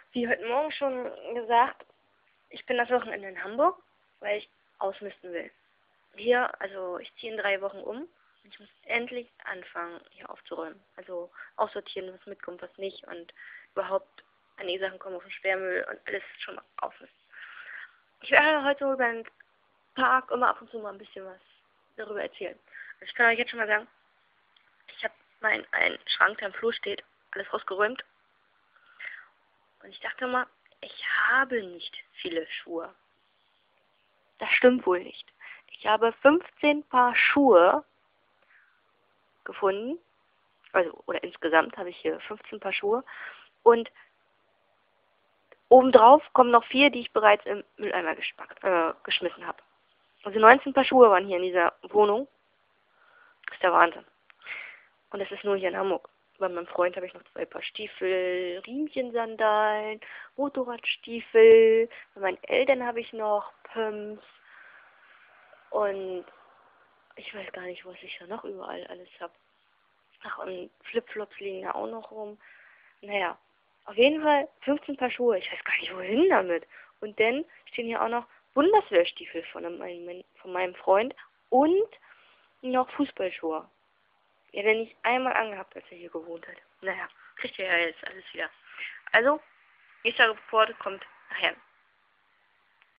Wie heute Morgen schon gesagt, ich bin das Wochenende in Hamburg, weil ich ausmisten will. Hier, also ich ziehe in 3 Wochen um und ich muss endlich anfangen, hier aufzuräumen. Also aussortieren, was mitkommt, was nicht und überhaupt einige Sachen kommen auf den Sperrmüll und alles schon mal aufmisten. Ich werde heute über den Tag immer ab und zu mal ein bisschen was darüber erzählen. Also ich kann euch jetzt schon mal sagen, ich habe einen Schrank, der am Flur steht, alles rausgeräumt. Und ich dachte mal, ich habe nicht viele Schuhe. Das stimmt wohl nicht. Ich habe 15 Paar Schuhe gefunden. Also, oder insgesamt habe ich hier 15 Paar Schuhe. Und obendrauf kommen noch 4, die ich bereits im Mülleimer geschmissen habe. Also 19 Paar Schuhe waren hier in dieser Wohnung. Das ist der Wahnsinn. Und das ist nur hier in Hamburg. Bei meinem Freund habe ich noch 2 Paar Stiefel, Riemchensandalen, Motorradstiefel. Bei meinen Eltern habe ich noch Pumps. Und ich weiß gar nicht, was ich da noch überall alles habe. Ach, und Flipflops liegen da auch noch rum. Naja, auf jeden Fall 15 Paar Schuhe. Ich weiß gar nicht, wohin damit. Und dann stehen hier auch noch Bundeswehrstiefel von meinem Freund und noch Fußballschuhe. Ja, den ich einmal angehabt, als er hier gewohnt hat. Naja, kriegt er ja jetzt alles wieder. Also, nächster Report kommt nachher.